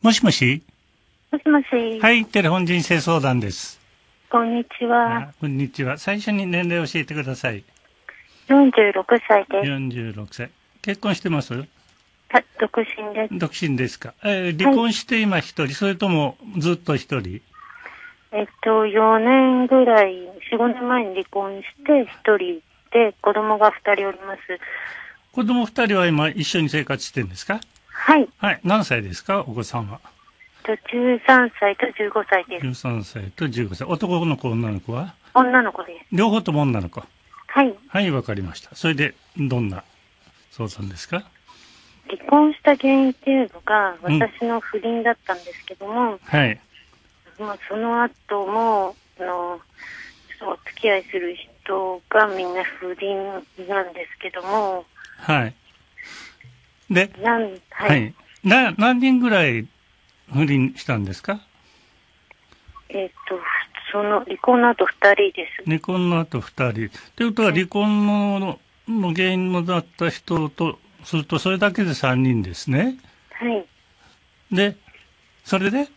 もしもし。 もしもし。 はい、テレフォン人生相談です。 こんにちは。 こんにちは。最初に年齢を教えてください。 46歳です。 46歳。結婚してます？ はい、独身です。 独身ですか。離婚して今一人、それともずっと一人 4年ぐらい、4、5年前に離婚して一人で子供が2人おります。 子供二人は今一緒に生活してるんですか？ はい。 はい。何歳ですか、お子さんは 13歳と15歳です。 13歳と15歳。男の子、女の子は？ 女の子です。 両方とも女の子。 はい。 はい、わかりました。それで、どんな相談ですか？ 離婚した原因っていうのが私の不倫だったんですけども、 はい。 その後も、お付き合いする人がみんな不倫なんですけども、 はい。で、 はい。 何人ぐらい不倫したんですか？ その離婚の後2人です。 離婚の後2人。ということは離婚の原因のだった人とするとそれだけで3人ですね。 はい。 で、それで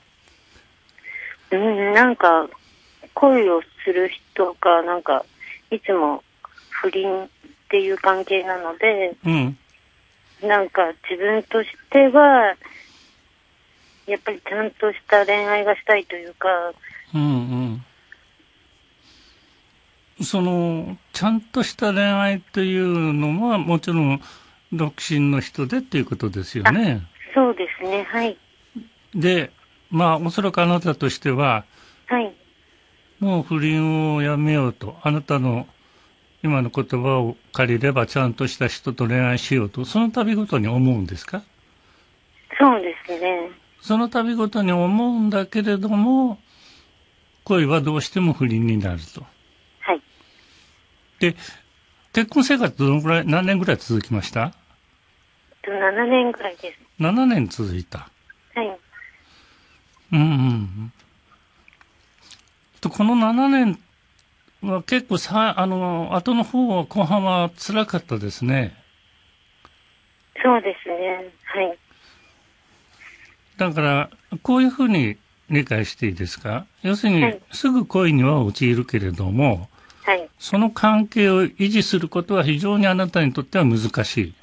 なんか恋をする人がなんかいつも不倫っていう関係なので、なんか自分としてはやっぱりちゃんとした恋愛がしたいというか、 ちゃんとした恋愛というのはもちろん独身の人でっていうことですよね。 そうですね。はい。 で、おそらくあなたとしては、 はい。 もう不倫をやめようと、あなたの今の言葉を借りればちゃんとした人と恋愛しようと、その度ごとに思うんですか？ そうですね。 その度ごとに思うんだけれども、恋はどうしても不倫になると。 はい。 で、結婚生活何年ぐらい続きました？ 7年ぐらいです。 7 年続いた。 はい。 この7年は結構後の方は後半は辛かったですね。 そうですね。はい。 だから、こういうふうに理解していいですか？要するに、すぐ恋には陥るけれども、 はい。 その関係を維持することは非常にあなたにとっては難しい。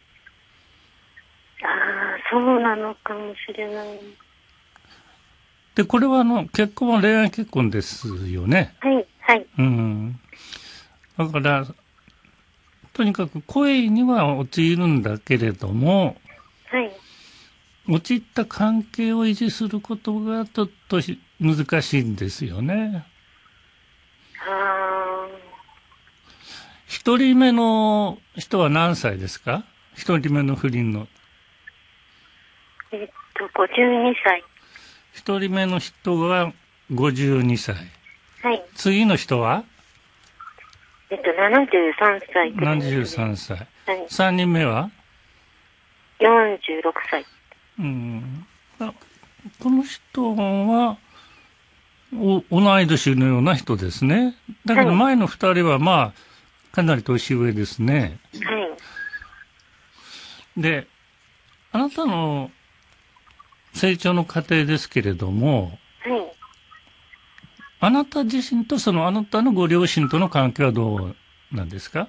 そうなのかもしれない。 で、これは結婚は恋愛結婚ですよね。 はい、はい。 だから、とにかく恋には陥るんだけれども、 はい。 陥った関係を維持することがちょっと難しいんですよね。一人目の人は何歳ですか？一人目の不倫の。 52歳。 一人目の人が52歳。 はい。 次の人は 73歳。 73歳。 はい。 3人目は 46歳。 この人は同い年のような人ですね。だけど前の2人はかなり年上ですね。 はい。 で、あなたの成長の過程ですけれども、 はい。 あなた自身とあなたのご両親との関係はどうなんですか？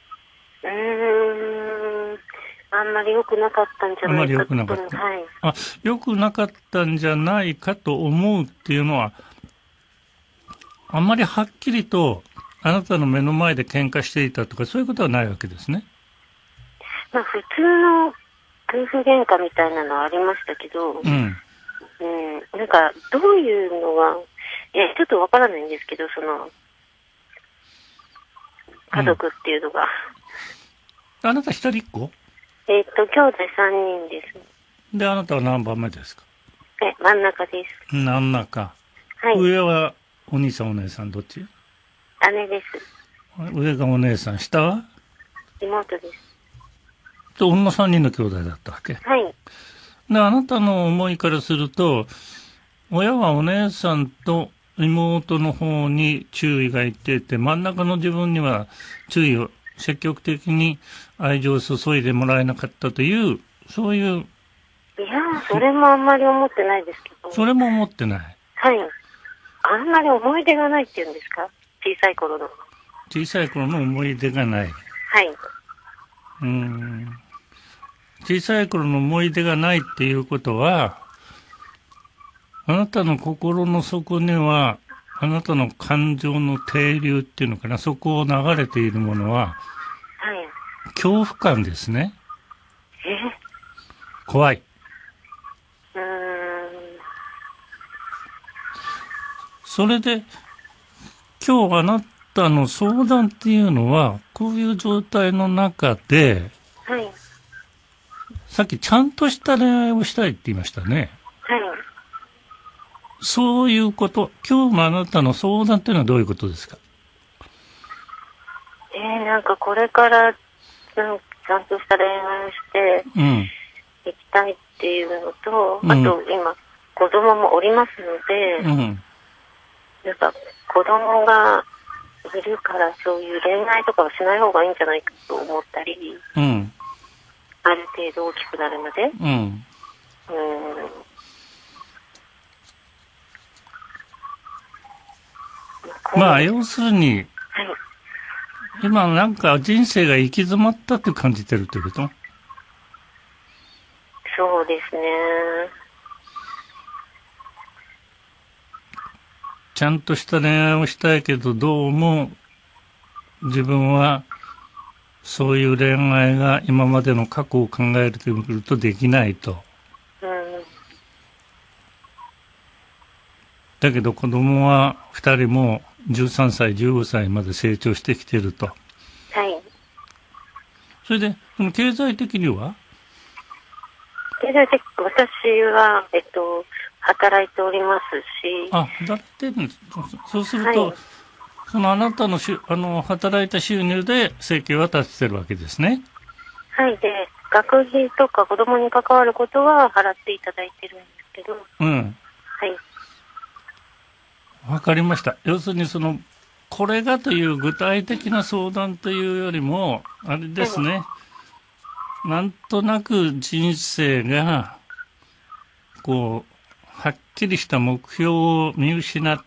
あんまり良くなかったんじゃないかと。 あんまり良くなかった。 はい。 良くなかったんじゃないかと思うっていうのは、あんまりはっきりとあなたの目の前で喧嘩していたとかそういうことはないわけですね。 普通の夫婦喧嘩みたいなのはありましたけど、なんかどういうのが、ちょっとわからないんですけど、家族っていうのが。 あなた一人っ子？ 兄弟3人です。 で、あなたは何番目ですか？ 真ん中です。 真ん中。 はい。 上はお兄さんお姉さんどっち？ 姉です。 上がお姉さん、下は妹です。 女3人の兄弟だったわけ。 はい。 で、あなたの思いからすると、親はお姉さんと妹の方に注意がいっていて、真ん中の自分には注意を積極的に愛情を注いでもらえなかったという、そういういや、それもあんまり思ってないですけど。 それも思ってない。 はい。あんまり思い出がないっていうんですか？小さい頃の。 小さい頃の思い出がない。 はい。 小さい頃の思い出がないっていうことは、あなたの心の底には、あなたの感情の停留っていうのかな、そこを流れているものは、 はい。 恐怖感ですね。怖い。それで、今日あなたの相談っていうのは、こういう状態の中で、 はい。 さっきちゃんとした恋愛をしたいって言いましたね。 はい。 そういうこと、今日のあなたの相談っていうのはどういうことですか？ なんかこれから、ちゃんとした恋愛をして、いきたいっていうのと、あと今、子供もおりますので、なんか子供がいるからそういう恋愛とかはしない方がいいんじゃないかと思ったり、ある程度大きくなるまで。 まあ、要するに、今なんか人生が行き詰まったって感じてるってこと？ そうですね。 ちゃんとした恋愛をしたいけど、どうも自分はそういう恋愛が今までの過去を考えてくるとできないと。だけど子供は2人も13歳、15歳まで成長してきてると。 はい。 それで、その経済的には？ 経済的、私は、働いておりますし。 働いてるんです。そうすると、そのあなたの働いた収入で生計は立ててるわけですね。 はい。で、学費とか子供に関わることは払っていただいてるんですけど。はい。 わかりました。要するにこれがという具体的な相談というよりも、あれですね。なんとなく人生が、はっきりした目標を見失って、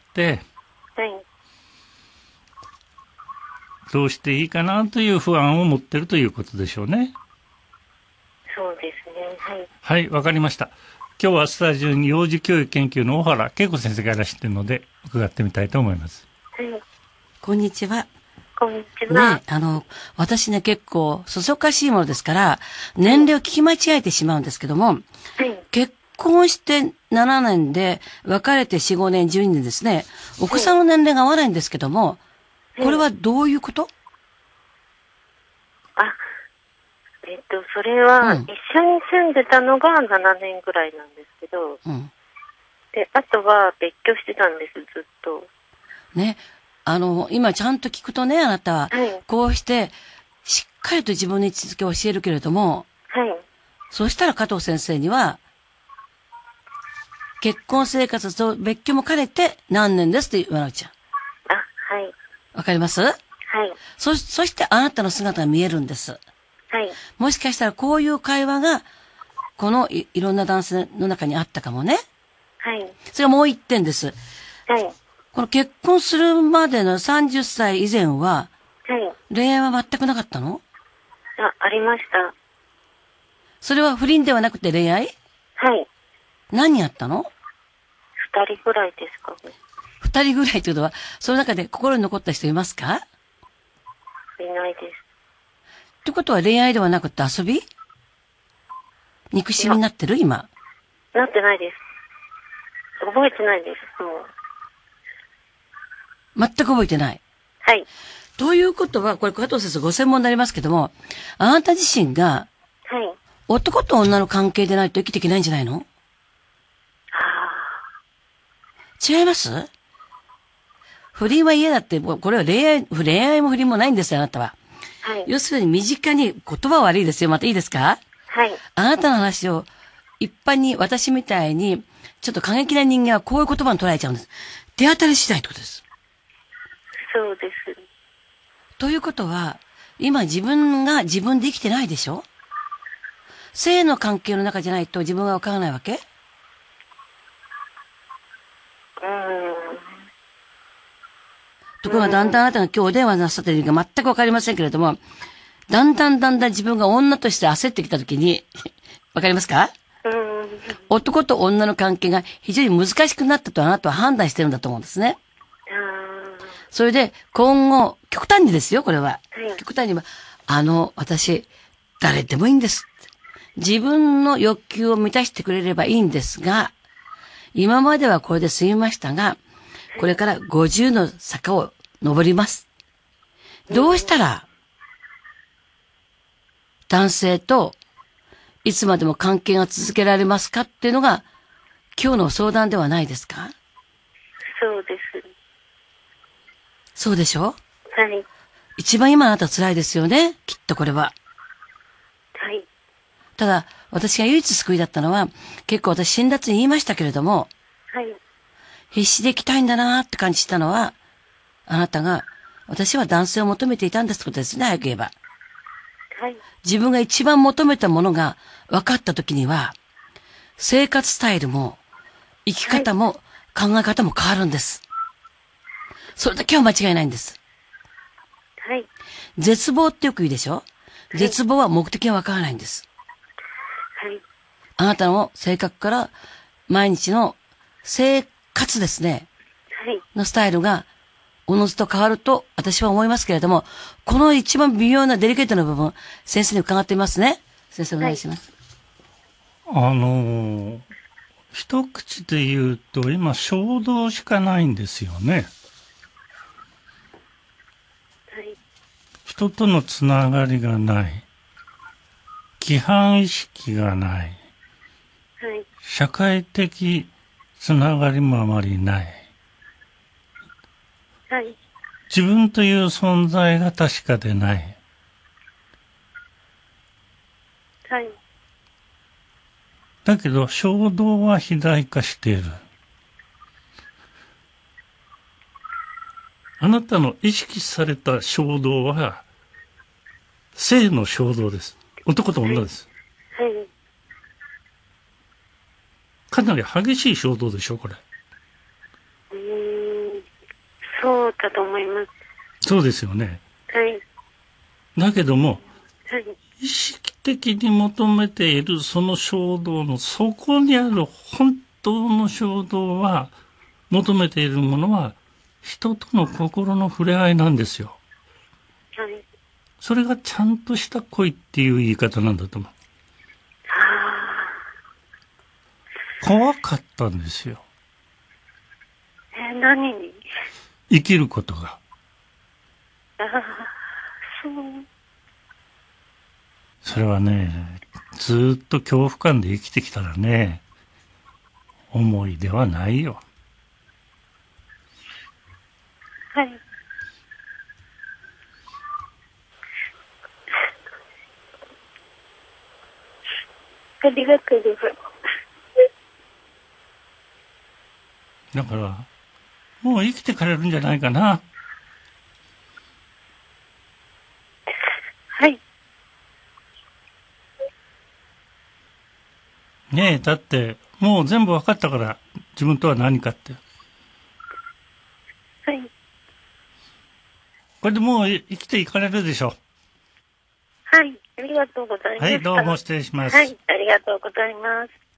どうしていいかなという不安を持っているということでしょうね。 そうですね。はい。 はい、わかりました。今日はスタジオに幼児教育研究の小原恵子先生がいらっしゃっているので、伺ってみたいと思います。 はい。 こんにちは。 こんにちは。 ね、私ね、結構、そそかしいものですから、年齢を聞き間違えてしまうんですけども、結婚して7年で、別れて4、5年、12年ですね、お子さんの年齢が合わないんですけども、これはどういうこと？ それは、一緒に住んでたのが7年ぐらいなんですけど、で、あとは別居してたんです、ずっと。 ね。今ちゃんと聞くとね、あなたは、こうして、しっかりと自分の位置づけを教えるけれども、そうしたら加藤先生には、結婚生活と別居も兼ねて何年ですって言わなくちゃ。 はい。 わかります？そしてあなたの姿が見えるんです。もしかしたらこういう会話が、このいろんな男性の中にあったかもね。それがもう一点です。この結婚するまでの30歳以前は、恋愛は全くなかったの？ ありました。 それは不倫ではなくて恋愛？何やったの ？2人ぐらいですかね。 2人ぐらいというのは、その中で心に残った人いますか？ いないです。 ってことは恋愛ではなくて遊び？憎しみになってる今。 なってないです。覚えてないです。もう。全く覚えてない。ということは、これ加藤先生ご専門になりますけども、あなた自身が、男と女の関係でないと生きていけないんじゃないの？違います？不倫は嫌だって、これは恋愛も不倫もないんですよ、あなたは。要するに身近に、言葉は悪いですよ。またいいですか？あなたの話を一般に私みたいにちょっと過激な人間はこういう言葉に捉えちゃうんです。手当たり次第ってことです。 そうです。 ということは、今自分が自分で生きてないでしょ？ 性の関係の中じゃないと自分はわからないわけ？ところがだんだんあなたが今日お電話なさってる意味が全くわかりませんけれども、だんだん自分が女として焦ってきたときに、わかりますか？男と女の関係が非常に難しくなったとあなたは判断してるんだと思うんですね。それで今後、極端にですよ、これは。極端には、私、誰でもいいんです。自分の欲求を満たしてくれればいいんですが、今まではこれで済みましたが、これから50の坂を登ります。どうしたら、男性といつまでも関係が続けられますかっていうのが、今日の相談ではないですか？ そうです。 そうでしょ？ はい。 一番今あなた辛いですよね、きっとこれは。 はい。 ただ、私が唯一救いだったのは、結構私辛辣に言いましたけれども、 はい。 必死で行きたいんだなーって感じしたのは、あなたが、私は男性を求めていたんですってことですね、早く言えば。 はい。 自分が一番求めたものが分かった時には、生活スタイルも、生き方も、考え方も変わるんです。それだけは間違いないんです。 はい。 絶望ってよく言うでしょ？絶望は目的が分からないんです。 はい。 あなたの性格から毎日の生活ですね。 はい。 のスタイルがおのずと変わると私は思いますけれども、この一番微妙なデリケートな部分、先生に伺ってみますね。先生お願いします。 一口で言うと今衝動しかないんですよね。人とのつながりがない。規範意識がない。 はい。 社会的つながりもあまりない。 はい。 自分という存在が確かでない。 はい。 だけど衝動は肥大化している。あなたの意識された衝動は性の衝動です。男と女です。 はい。 かなり激しい衝動でしょ、これ。 そうだと思います。 そうですよね。 はい。 だけども、 はい。 意識的に求めているその衝動の底にある本当の衝動は、求めているものは人との心の触れ合いなんですよ。 はい。 それがちゃんとした恋っていう言い方なんだと思う。怖かったんですよ。 何に？ 生きることが。 そう。 それはね、ずーっと恐怖感で生きてきたらね、思いではないよ。 はい。ありがとうございます。 だから、もう生きてかれるんじゃないかな。 はい。 ねえ、だって、もう全部分かったから、自分とは何かって。 はい。 これでもう生きていかれるでしょ。 はい。ありがとうございます。 はい、どうも失礼します。 はい。ありがとうございます。